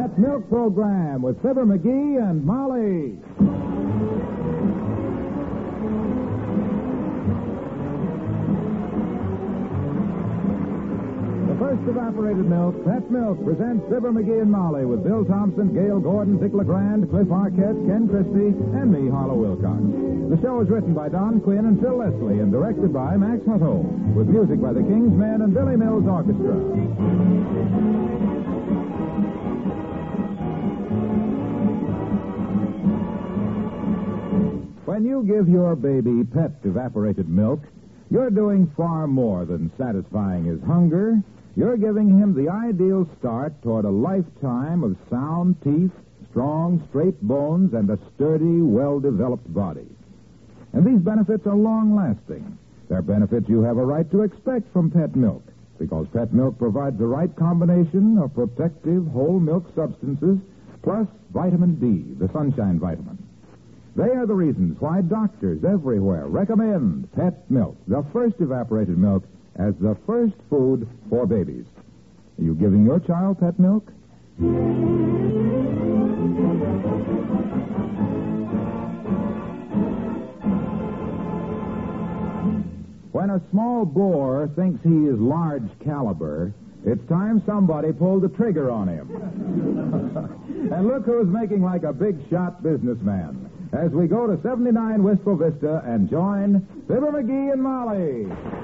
Pet Milk Program with Fibber McGee and Molly. The first evaporated milk, Pet Milk, presents Fibber McGee and Molly with Bill Thompson, Gail Gordon, Dick LeGrand, Cliff Arquette, Ken Christie, and me, Harlow Wilcox. The show is written by Don Quinn and Phil Leslie and directed by Max Hutto, with music by the King's Men and Billy Mills Orchestra. When you give your baby Pet evaporated milk, you're doing far more than satisfying his hunger. You're giving him the ideal start toward a lifetime of sound teeth, strong, straight bones, and a sturdy, well-developed body. And these benefits are long-lasting. They're benefits you have a right to expect from Pet Milk, because Pet Milk provides the right combination of protective whole milk substances plus vitamin D, the sunshine vitamin. They are the reasons why doctors everywhere recommend Pet Milk, the first evaporated milk, as the first food for babies. Are you giving your child Pet Milk? When a small boar thinks he is large caliber, it's time somebody pulled the trigger on him. And look who's making like a big shot businessman as we go to 79 Wistful Vista and join Fibber McGee and Molly.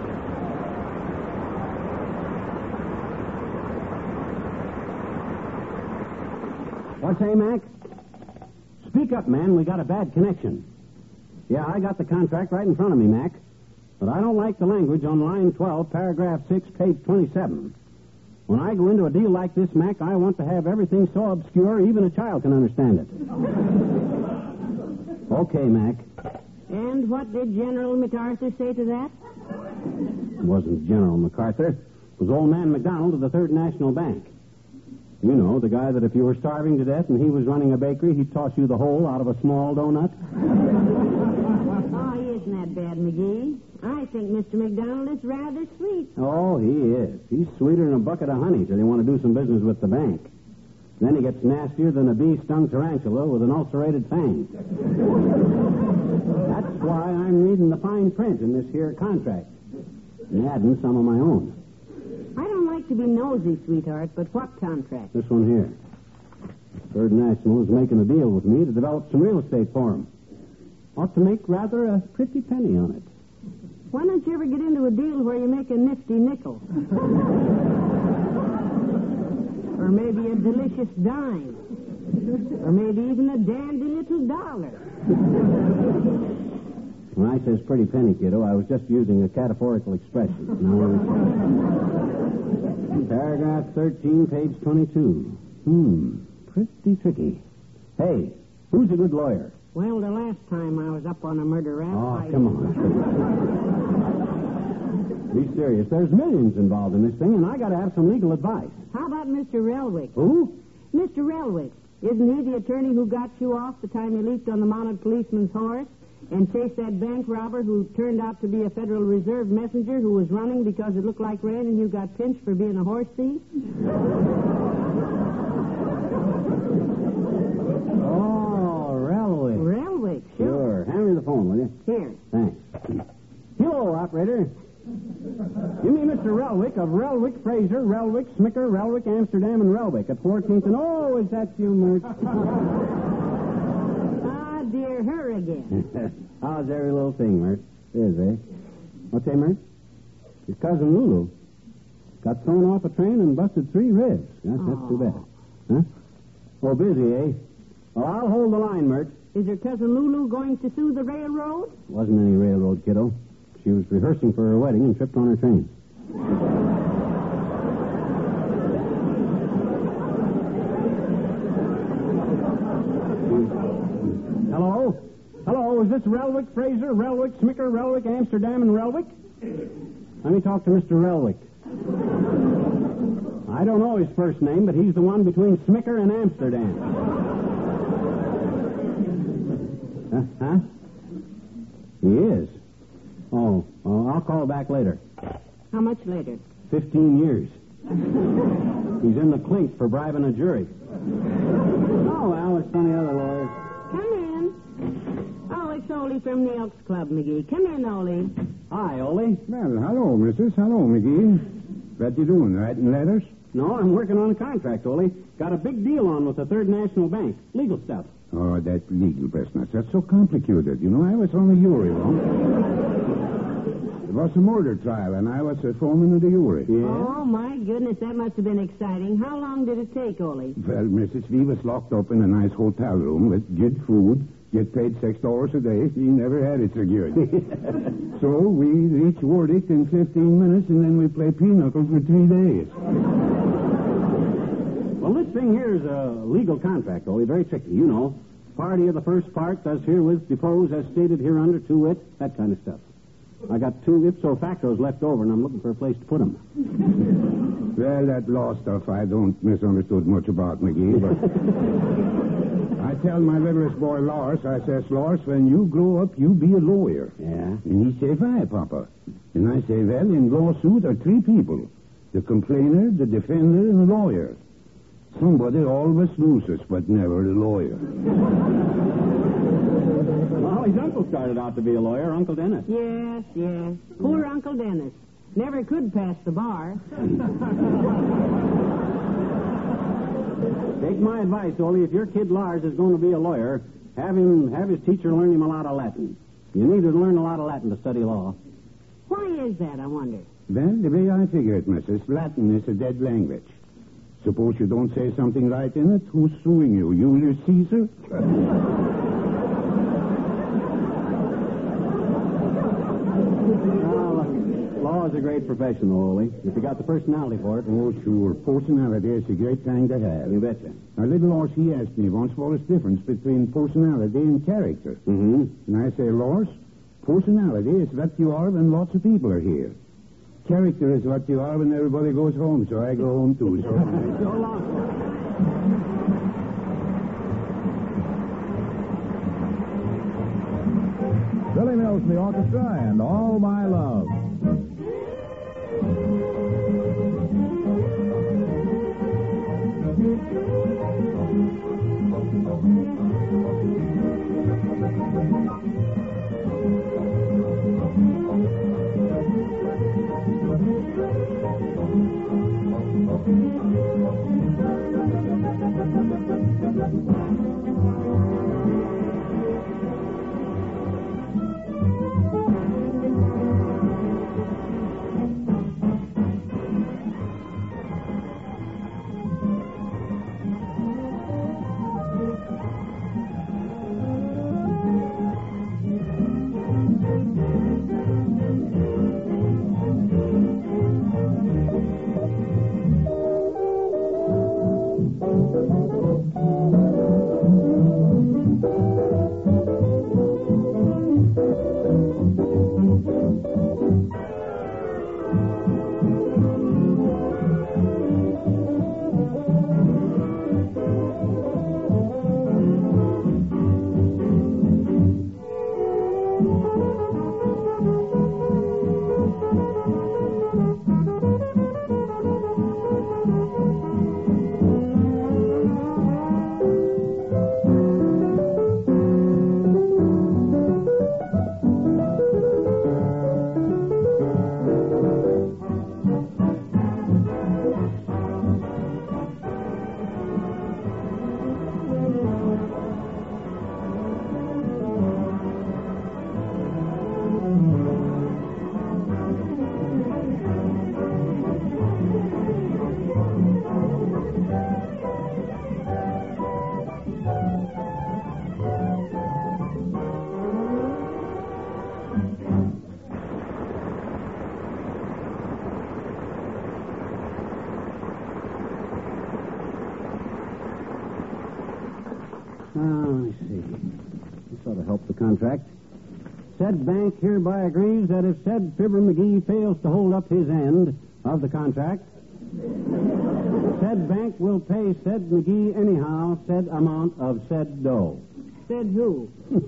What's that, Mac? Speak up, man. We got a bad connection. Yeah, I got the contract right in front of me, Mac. But I don't like the language on line 12, paragraph 6, page 27. When I go into a deal like this, Mac, I want to have everything so obscure even a child can understand it. Okay, Mac. And what did General MacArthur say to that? It wasn't General MacArthur. It was old man McDonald of the Third National Bank. You know, the guy that if you were starving to death and he was running a bakery, he'd toss you the whole out of a small donut. Oh, he isn't that bad, McGee. I think Mr. McDonald is rather sweet. Oh, he is. He's sweeter than a bucket of honey till you want to do some business with the bank. Then he gets nastier than a bee-stung tarantula with an ulcerated fang. That's why I'm reading the fine print in this here contract and adding some of my own. I don't like to be nosy, sweetheart, but what contract? This one here. Third National is making a deal with me to develop some real estate for him. Ought to make rather a pretty penny on it. Why don't you ever get into a deal where you make a nifty nickel? Or maybe a delicious dime. Or maybe even a dandy little dollar. When I says pretty penny, kiddo, I was just using a cataphorical expression. Now, paragraph 13, page 22. Pretty tricky. Hey, who's a good lawyer? Well, the last time I was up on a murder rap... Come on. Be serious. There's millions involved in this thing, and I got to have some legal advice. How about Mr. Relwick? Who? Mr. Relwick. Isn't he the attorney who got you off the time you leaped on the mounted policeman's horse and chased that bank robber who turned out to be a Federal Reserve messenger who was running because it looked like rain and you got pinched for being a horse thief? Oh, Relwick. Relwick, Sure. Hand me the phone, will you? Here. Thanks. Hello, operator. You mean Mr. Relwick of Relwick, Fraser, Relwick, Smicker, Relwick, Amsterdam, and Relwick at 14th and... Oh, is that you, Mert? Ah, dear, her again. How's every little thing, Mert? Is, eh? What's that, Mert? Your cousin Lulu got thrown off a train and busted 3 ribs. That's too bad. Huh? Oh, busy, eh? Well, I'll hold the line, Mert. Is your cousin Lulu going to sue the railroad? Wasn't any railroad, kiddo. She was rehearsing for her wedding and tripped on her train. Hello? Hello, is this Relwick, Fraser, Relwick, Smicker, Relwick, Amsterdam, and Relwick? Let me talk to Mr. Relwick. I don't know his first name, but he's the one between Smicker and Amsterdam. Huh? He is? Oh, I'll call back later. How much later? 15 years. He's in the clink for bribing a jury. there's plenty other lawyers. Come in. Oh, it's Ole from the Elks Club, McGee. Come in, Ole. Hi, Ole. Well, hello, missus. Hello, McGee. What you doing, writing letters? No, I'm working on a contract, Ole. Got a big deal on with the Third National Bank. Legal stuff. Oh, that legal business. That's so complicated. You know, I was on the jury once. It was a murder trial, and I was the foreman of the jury. Yeah? Oh, my goodness, that must have been exciting. How long did it take, Ole? Well, Mrs. V was locked up in a nice hotel room with good food, get paid $6 a day. He never had it so good. So we reach verdict in 15 minutes, and then we play pinochle for 3 days. Well, this thing here is a legal contract, Ole. Very tricky, you know. Party of the first part does herewith depose as stated hereunder to wit, that kind of stuff. I got 2 ipso factos left over, and I'm looking for a place to put them. Well, that law stuff I don't misunderstood much about, McGee, but I tell my littlest boy, Lars, I says, Lars, when you grow up, you be a lawyer. Yeah? And he say, why, Papa? And I say, well, in lawsuit are 3 people. The complainer, the defender, and the lawyer. Somebody always loses, but never the lawyer. Well, his uncle started out to be a lawyer, Uncle Dennis. Yes, yes. Poor Uncle Dennis. Never could pass the bar. Take my advice, Ole. If your kid Lars is going to be a lawyer, have his teacher learn him a lot of Latin. You need to learn a lot of Latin to study law. Why is that, I wonder? Well, the way I figure it, Mrs., Latin is a dead language. Suppose you don't say something right in it, who's suing you? Julius Caesar? Law is a great profession, Ole. If you got the personality for it. Oh, sure. Personality is a great thing to have. You betcha. Now, little Lars, he asked me once what is the difference between personality and character. Mm-hmm. And I say, Lars, personality is what you are when lots of people are here. Character is what you are when everybody goes home, so I go home too. So long. Billy Mills and the orchestra and All My Love. Let me see. This ought to help the contract. Said bank hereby agrees that if said Fibber McGee fails to hold up his end of the contract, said bank will pay said McGee anyhow said amount of said dough. Said who?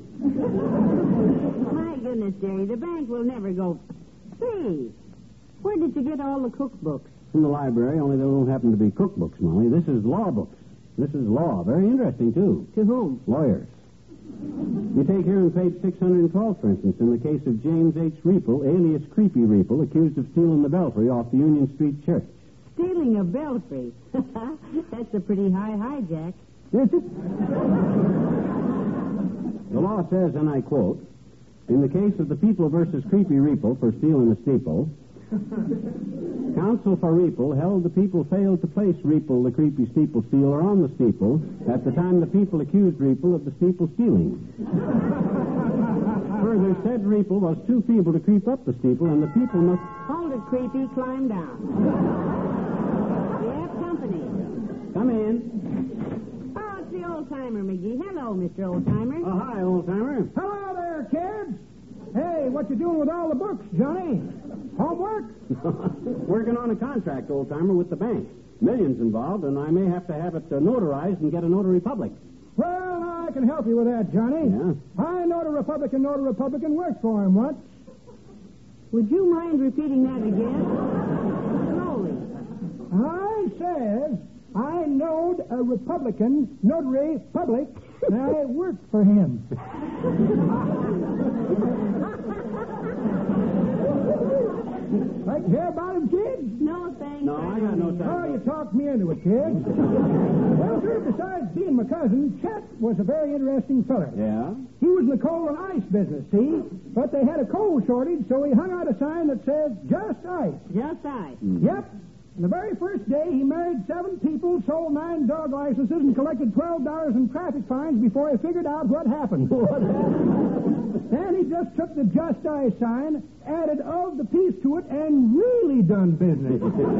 My goodness, Jerry, the bank will never go. Say, where did you get all the cookbooks? From the library, only they don't happen to be cookbooks, Molly. This is law books. This is law. Very interesting, too. To whom? Lawyers. You take here on page 612, for instance, in the case of James H. Reeple, alias Creepy Reeple, accused of stealing the belfry off the Union Street Church. Stealing a belfry. That's a pretty high hijack. Is it? The law says, and I quote, in the case of the People versus Creepy Reeple for stealing a steeple, counsel for Reeple held the People failed to place Reeple, the creepy steeple stealer, on the steeple at the time the People accused Reeple of the steeple stealing. Further, said Reeple was too feeble to creep up the steeple, and the People must... Hold it, Creepy. Climb down. We have company. Come in. Oh, it's the old-timer, McGee. Hello, Mr. Old-timer. Oh, hi, old-timer. Hello there, kids. Hey, what you doing with all the books, Johnny? Homework? Working on a contract, old-timer, with the bank. Millions involved, and I may have to have it notarized and get a notary public. Well, I can help you with that, Johnny. Yeah? I know a Republican worked for him once. Would you mind repeating that again? Slowly. I says I knowed a Republican notary public, and I worked for him. Like to hear about him, kids? No, thanks. No, I got no time. Oh, you talked me into it, kids. Well, sir, besides being my cousin, Chet was a very interesting feller. Yeah? He was in the coal and ice business, see? But they had a coal shortage, so he hung out a sign that said, just ice. Just ice. Yep. And the very first day, he married 7 people, sold 9 dog licenses, and collected $12 in traffic fines before he figured out what happened. Then he just took the Just Ice sign, added of the peace to it, and really done business.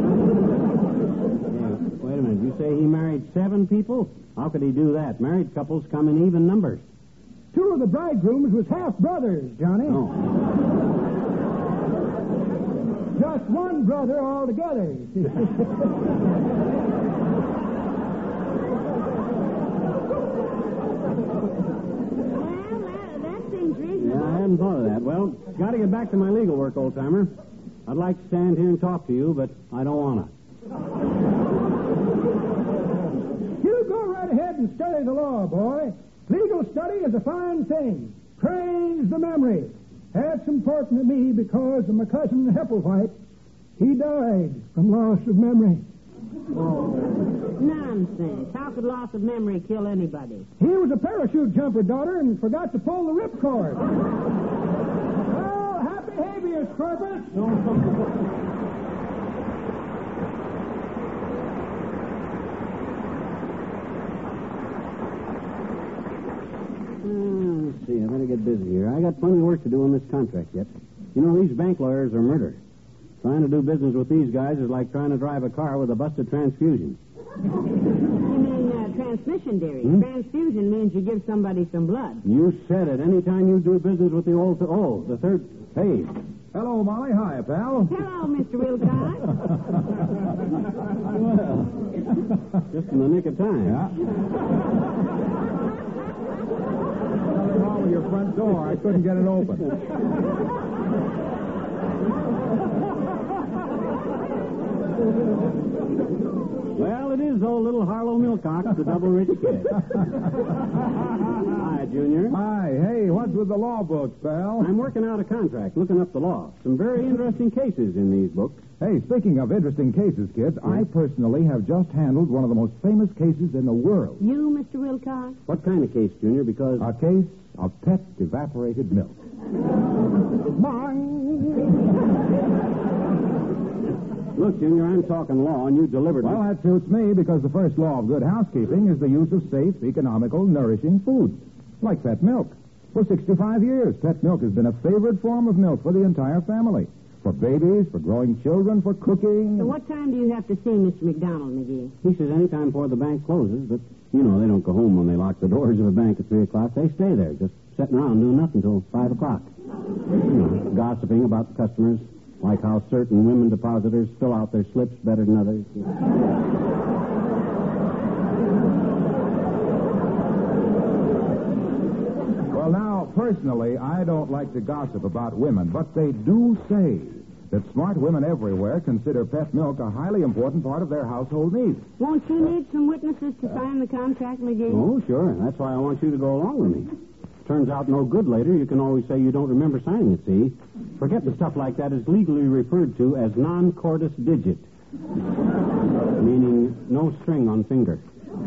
Wait a minute. You say he married 7 people? How could he do that? Married couples come in even numbers. 2 of the bridegrooms was half-brothers, Johnny. Oh. Just 1 brother altogether. Well, that seems reasonable. Yeah, I hadn't thought of that. Well, got to get back to my legal work, old-timer. I'd like to stand here and talk to you, but I don't want to. You go right ahead and study the law, boy. Legal study is a fine thing. Trains the memory. That's important to me because of my cousin Hepplewhite. He died from loss of memory. Nonsense. How could loss of memory kill anybody? He was a parachute jumper, daughter, and forgot to pull the ripcord. Oh, happy habeas corpus. Let's see. I better get busy here. I got plenty of work to do on this contract yet. You know, these bank lawyers are murder. Trying to do business with these guys is like trying to drive a car with a busted transfusion. You mean transmission, dearie. Transfusion means you give somebody some blood. You said it. Anytime you do business with the old... Oh, the third... Hey. Hello, Molly. Hi, pal. Hello, Mr. Wilcox. Well, just in the nick of time. Yeah. Nothing wrong with your front door. I couldn't get it open. Well, it is old little Harlow Milcox, the double rich kid. Hi, Junior. Hi. Hey, what's with the law books, pal? I'm working out a contract, looking up the law. Some very interesting cases in these books. Hey, speaking of interesting cases, kids, I personally have just handled one of the most famous cases in the world. You, Mr. Wilcox? What kind of case, Junior? Because... A case of pet evaporated milk. Look, Junior, I'm talking law, and you delivered Well, that suits me because the first law of good housekeeping is the use of safe, economical, nourishing food, like pet milk. For 65 years, pet milk has been a favorite form of milk for the entire family. For babies, for growing children, for cooking. So what time do you have to see Mr. McDonald, McGee? He says any time before the bank closes, but, you know, they don't go home when they lock the doors of a bank at 3 o'clock. They stay there, just sitting around doing nothing until 5 o'clock. You know, gossiping about the customers, like how certain women depositors fill out their slips better than others. Well, now, personally, I don't like to gossip about women, but they do say that smart women everywhere consider pet milk a highly important part of their household needs. Won't you need some witnesses to sign the contract, McGee? Oh, sure. That's why I want you to go along with me. Turns out no good later. You can always say you don't remember signing it, see? Forgetting stuff like that is legally referred to as non-cordis digit, meaning no string on finger.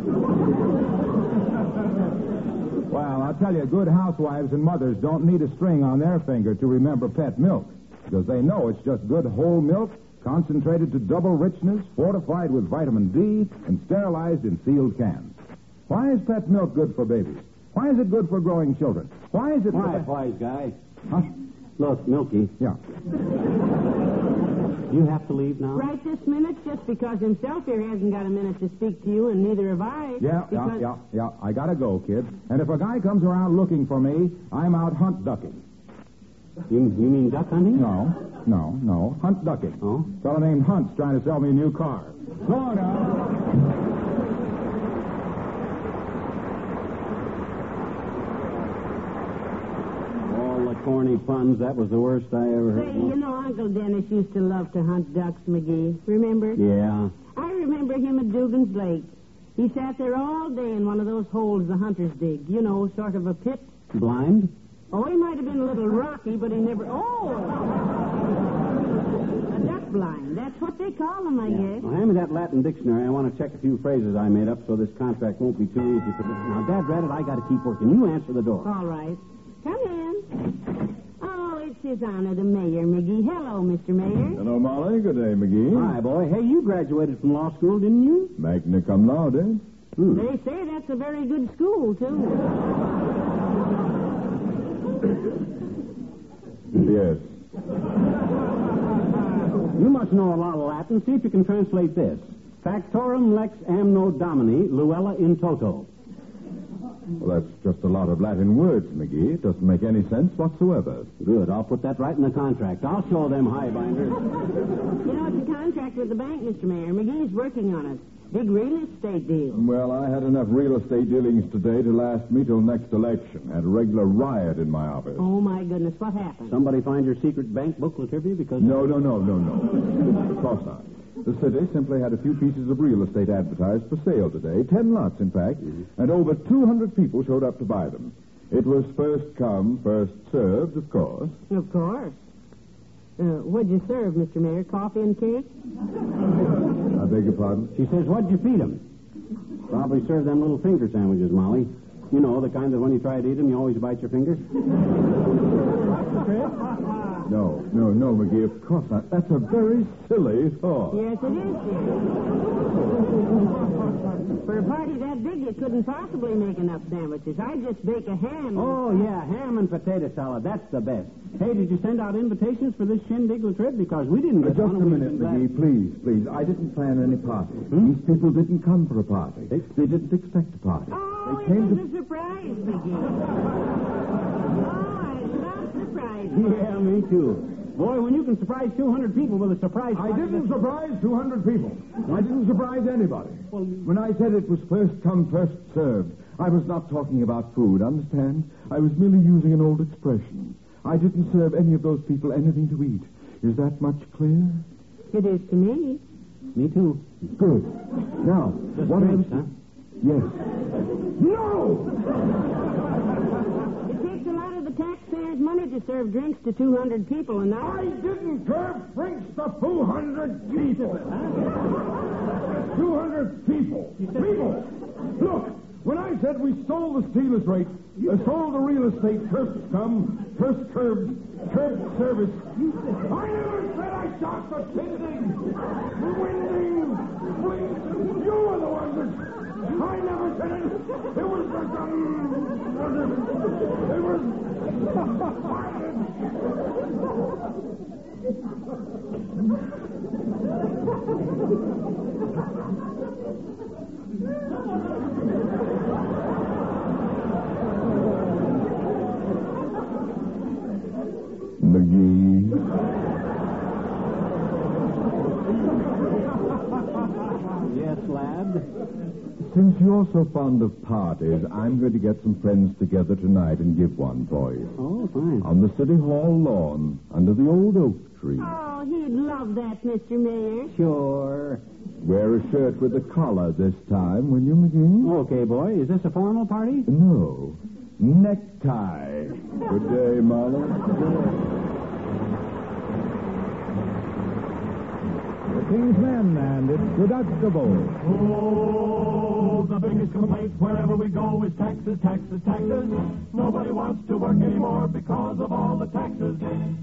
Well, I'll tell you, good housewives and mothers don't need a string on their finger to remember pet milk, because they know it's just good whole milk, concentrated to double richness, fortified with vitamin D, and sterilized in sealed cans. Why is pet milk good for babies? Why is it good for growing children? Why is it... Wise guy. Huh? Look, Milky, Yeah. you have to leave now? Right this minute, just because himself here hasn't got a minute to speak to you, and neither have I. Yeah. I gotta go, kid. And if a guy comes around looking for me, I'm out hunt ducking. You mean duck hunting? No. Hunt ducking. Oh? A fellow named Hunt's trying to sell me a new car. Go on now. Corny puns. That was the worst I ever heard. Say, you know, Uncle Dennis used to love to hunt ducks, McGee. Remember? Yeah. I remember him at Dugan's Lake. He sat there all day in one of those holes the hunters dig. You know, sort of a pit. Blind? Oh, he might have been a little rocky, but he never... Oh! A duck blind. That's what they call him, I guess. Well, hand me that Latin dictionary. I want to check a few phrases I made up so this contract won't be too easy for this. Now, Dad read it. I got to keep working. You answer the door. All right. Come in. Oh, it's his honor, the mayor, McGee. Hello, Mr. Mayor. Hello, Molly. Good day, McGee. Hi, boy. Hey, you graduated from law school, didn't you? Magna cum laude. They say that's a very good school, too. Yes. You must know a lot of Latin. See if you can translate this. Factorum lex amno domini luella in toto. Well, that's just a lot of Latin words, McGee. It doesn't make any sense whatsoever. Good. I'll put that right in the contract. I'll show them highbinders. You know, it's a contract with the bank, Mr. Mayor. McGee's working on it. Big real estate deal. Well, I had enough real estate dealings today to last me till next election. Had a regular riot in my office. Oh, my goodness. What happened? Somebody find your secret bank booklet, have you? Because... No. Of course not. The city simply had a few pieces of real estate advertised for sale today, 10 lots, in fact, and over 200 people showed up to buy them. It was first come, first served, of course. Of course. What'd you serve, Mr. Mayor? Coffee and cake? I beg your pardon? She says, what'd you feed them? Probably serve them little finger sandwiches, Molly. You know, the kind that when you try to eat them, you always bite your finger. No, McGee, of course not. That's a very silly thought. Yes, it is, dear. For a party that big, you couldn't possibly make enough sandwiches. I'd just bake a ham. Oh, yeah, ham and potato salad. That's the best. Hey, did you send out invitations for this shindig trip? Because we didn't get Just one. a minute, McGee, please. I didn't plan any party. These people didn't come for a party. They didn't expect a party. Oh, They it came was a surprise, McGee. Oh, I love surprises. Yeah, me too. Boy, when you can surprise 200 people with a surprise... I didn't surprise 200 people. I didn't surprise anybody. When I said it was first come, first served, I was not talking about food, understand? I was merely using an old expression. I didn't serve any of those people anything to eat. Is that much clear? It is to me. Me too. Good. Now, Just what drinks, else? huh? Yes. No! It takes a lot of the taxpayers' money to serve drinks to 200 people, and I didn't serve drinks to 200 people. 200 people. People! Look, when I said we stole the steelers rate, sold the real estate, first come, first curb service, I never said I shot the shindig, winding, you were the ones that... I never said it. It was the... It was... McGee. Yes, Yes, lad. Since you're so fond of parties, I'm going to get some friends together tonight and give one for you. Oh, fine. On the City Hall lawn, under the old oak tree. Oh, he'd love that, Mr. Mayor. Sure. Wear a shirt with a collar this time, will you, McGee? Okay, boy. Is this a formal party? No. Necktie. Good day, Marlowe. The King's Men, and it's deductible. Oh, the biggest complaint wherever we go is taxes, taxes, taxes. Nobody wants to work anymore because of all the taxes.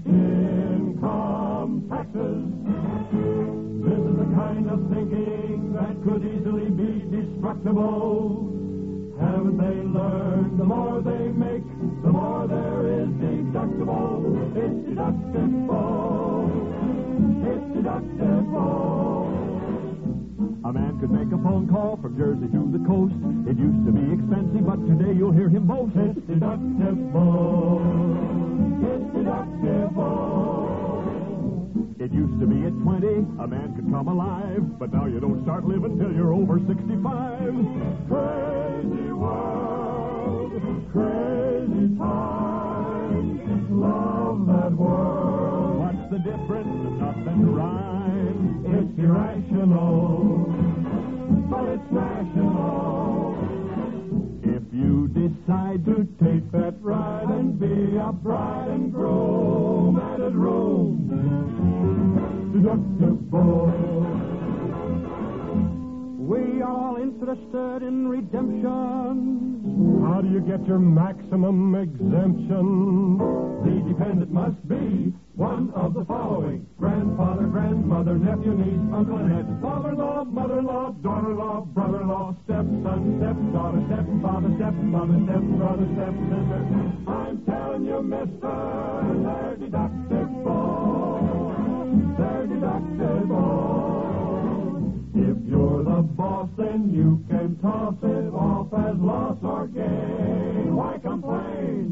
Income taxes. This is the kind of thinking that could easily be destructible. Haven't they learned the more they make, the more there is deductible? It's deductible. It's deductible. A man could make a phone call from Jersey to the coast. It used to be expensive, but today you'll hear him boast. It's deductible. It's deductible. It used to be at 20, a man could come alive, but now you don't start living till you're over 65. Crazy world, crazy times. Love that world. What's the difference? Nothing rhymes. It's irrational, but it's national. If you decide to take that ride and be a bride and groom, added room, deductible. We are all interested in redemption. How do you get your maximum exemption? The dependent must be one of the following: grandfather, grandmother, nephew, niece, uncle, and aunt, father-in-law, mother-in-law, daughter-in-law, brother-in-law, stepson, stepdaughter, stepfather, stepmother, stepbrother, stepsister. I'm telling you, mister, they're deductible. They're deductible. If you're the boss, then you can toss it off as loss or gain. Why complain?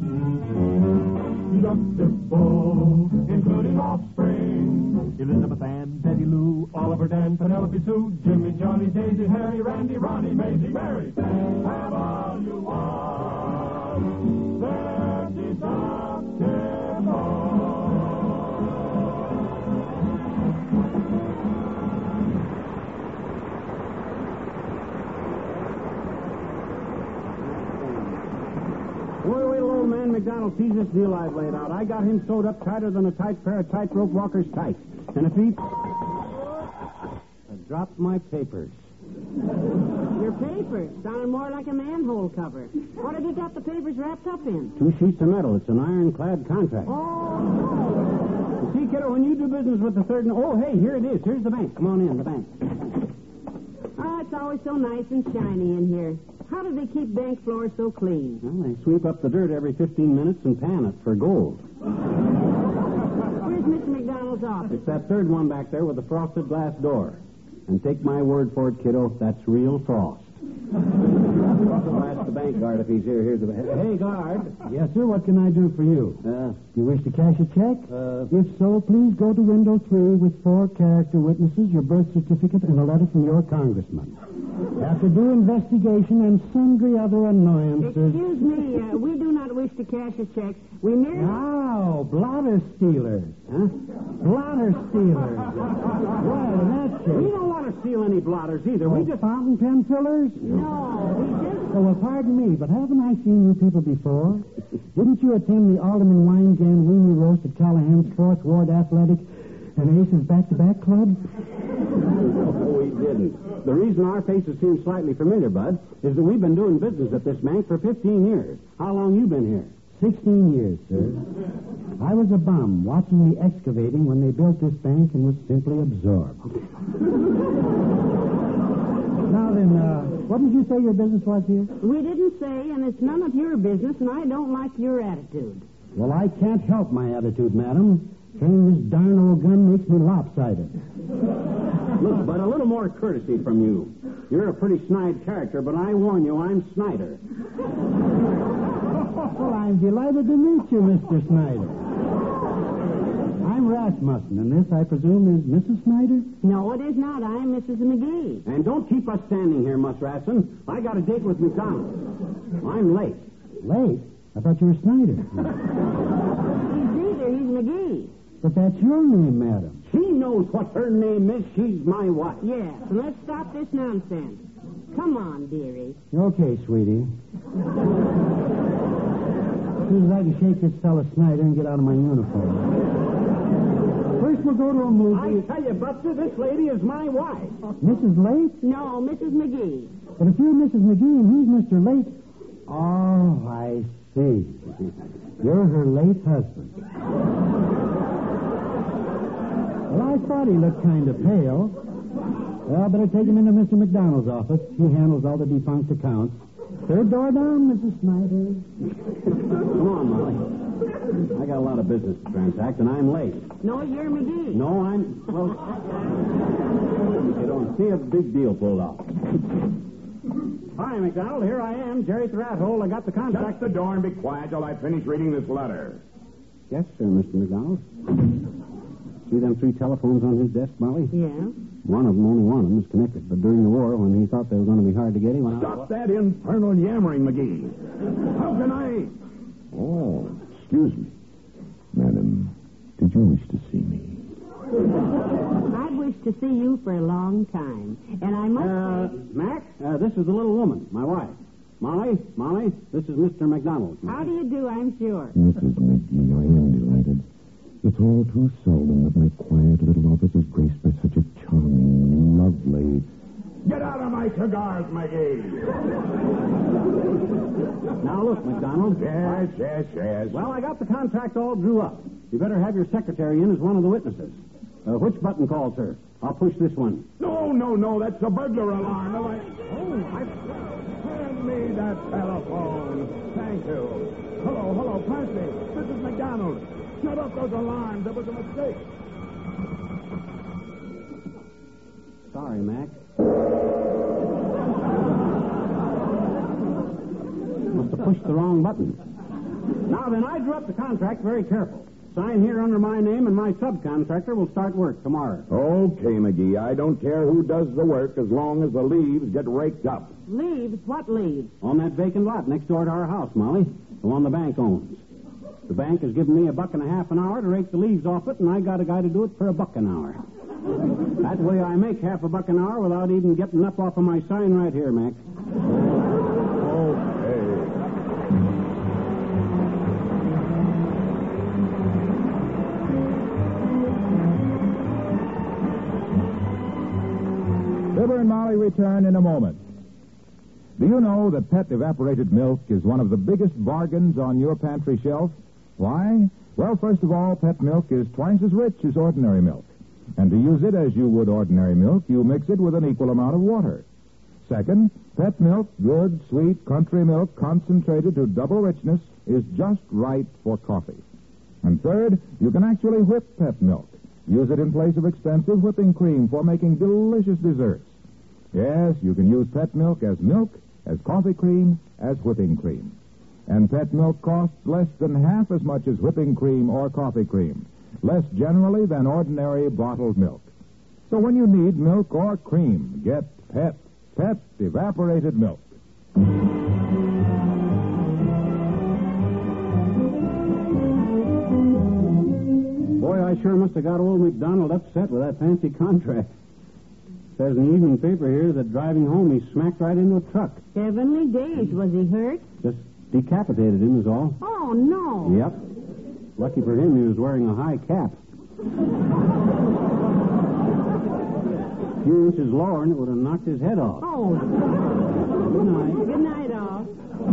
Deductible, including offspring. Elizabeth Ann, Betty Lou, Oliver, Dan, Penelope Sue, Jimmy, Johnny, Daisy, Harry, Randy, Ronnie, Maisie, Mary. Have all you want. They're deductible. Wait, old man McDonald sees this deal I've laid out. I got him sewed up tighter than a tight pair of tightrope walkers tight. And if he... I dropped my papers. Your papers sound more like a manhole cover. What have you got the papers wrapped up in? 2 sheets of metal. It's an ironclad contract. Oh. See, kiddo, when you do business with the third... Oh, hey, here it is. Here's the bank. Come on in, the bank. Oh, it's always so nice and shiny in here. How do they keep bank floors so clean? Well, they sweep up the dirt every 15 minutes and pan it for gold. Where's Mr. McDonald's office? It's that third one back there with the frosted glass door. And take my word for it, kiddo, that's real frost. I'll ask the bank guard if he's here. Here's the bank. Hey, guard. Yes, sir. What can I do for you? You wish to cash a check? If so, please go to window 3 with 4 character witnesses, your birth certificate, and a letter from your congressman. After due investigation and sundry other annoyances... Excuse me, we do not wish to cash a check. We merely... Oh, blotter stealers. Huh? Blotter stealers. Well, in that case... We don't want to steal any blotters either. We just... Fountain pen fillers? No, we just... Oh, well, pardon me, but haven't I seen you people before? Didn't you attend the Alderman Weinjan Weenie Roast at Callahan's 4th Ward Athletic and Aces Back-to-Back Club? Oh, we didn't. The reason our faces seem slightly familiar, Bud, is that we've been doing business at this bank for 15 years. How long you been here? 16 years, sir. I was a bum watching the excavating when they built this bank and was simply absorbed. Now then, what did you say your business was here? We didn't say, and it's none of your business, and I don't like your attitude. Well, I can't help my attitude, madam. Carrying this darn old gun makes me lopsided. Look, Bud, a little more courtesy from you. You're a pretty snide character, but I warn you, I'm Snyder. Well, I'm delighted to meet you, Mr. Snyder. I'm I'm Rasmussen, and this, I presume, is Mrs. Snyder? No, it is not. I am Mrs. McGee. And don't keep us standing here, Mus Rasmussen. I got a date with McDonald. I'm late. Late? I thought you were Snyder. He's neither. He's McGee. But that's your name, madam. She knows what her name is. She's my wife. Yes, and let's stop this nonsense. Come on, dearie. Okay, sweetie. As soon as I can shake this fella Snyder and get out of my uniform. First, we'll go to a movie. I tell you, Buster, this lady is my wife. Mrs. Late? No, Mrs. McGee. But if you're Mrs. McGee and he's Mr. Late... Oh, I see. You're her late husband. Well, I thought he looked kind of pale. Well, better take him into Mr. McDonald's office. He handles all the defunct accounts. Third door down, Mrs. Snyder. Come on, Molly. I got a lot of business to transact, and I'm late. No, you're McGee. No, well, you don't see a big deal pulled off. Hi, McDonald. Here I am, Jerry Thrathole. I got the contract. Shut the door and be quiet till I finish reading this letter. Yes, sir, Mr. McDonald. See them 3 telephones on his desk, Molly? Yeah. Only one of them is connected. But during the war, when he thought they were going to be hard to get, he went out. Stop that infernal yammering, McGee. How can I... Oh, excuse me. Madam, did you wish to see me? I'd wish to see you for a long time. And I must say... Mac, this is the little woman, my wife. Molly, this is Mr. McDonald. How do you do, I'm sure. Mrs. McGee, I am delighted. It's all too seldom that my quiet little office is graced by such a charming, lovely... Get out of my cigars, McGee. Now, look, McDonald. Yes. Well, I got the contract all drew up. You better have your secretary in as one of the witnesses. Which button calls her? I'll push this one. No. That's a burglar alarm. Hand me that telephone. Thank you. Hello, Presley. This is McDonald. Shut up those alarms. There was a mistake. Sorry, Mac. Must have pushed the wrong button. Now then, I drew up the contract very careful. Sign here under my name, and my subcontractor will start work tomorrow. Okay, McGee. I don't care who does the work as long as the leaves get raked up. Leaves? What leaves? On that vacant lot next door to our house, Molly. The one the bank owns. The bank has given me $1.50 an hour to rake the leaves off it, and I got a guy to do it for $1 an hour. That way I make $0.50 an hour without even getting up off of my sign right here, Mac. Fibber and Molly return in a moment. Do you know that Pet evaporated milk is one of the biggest bargains on your pantry shelf? Why? Well, first of all, Pet milk is twice as rich as ordinary milk. And to use it as you would ordinary milk, you mix it with an equal amount of water. Second, Pet milk, good, sweet country milk concentrated to double richness, is just right for coffee. And third, you can actually whip Pet milk. Use it in place of expensive whipping cream for making delicious desserts. Yes, you can use Pet milk, as coffee cream, as whipping cream. And Pet milk costs less than half as much as whipping cream or coffee cream. Less generally than ordinary bottled milk. So when you need milk or cream, get Pet evaporated milk. Boy, I sure must have got old McDonald upset with that fancy contract. Says in the evening paper here that driving home he smacked right into a truck. Heavenly days. Was he hurt? Just decapitated him is all. Oh, no. Yep. Lucky for him, he was wearing a high cap. A few inches lower and it would have knocked his head off. Oh. Good night. Good night, all.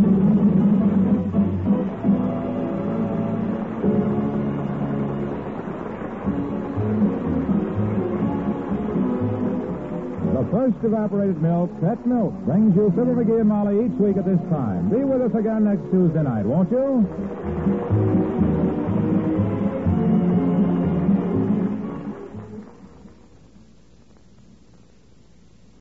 The first evaporated milk, Pet Milk, brings you Fibber McGee and Molly each week at this time. Be with us again next Tuesday night, won't you?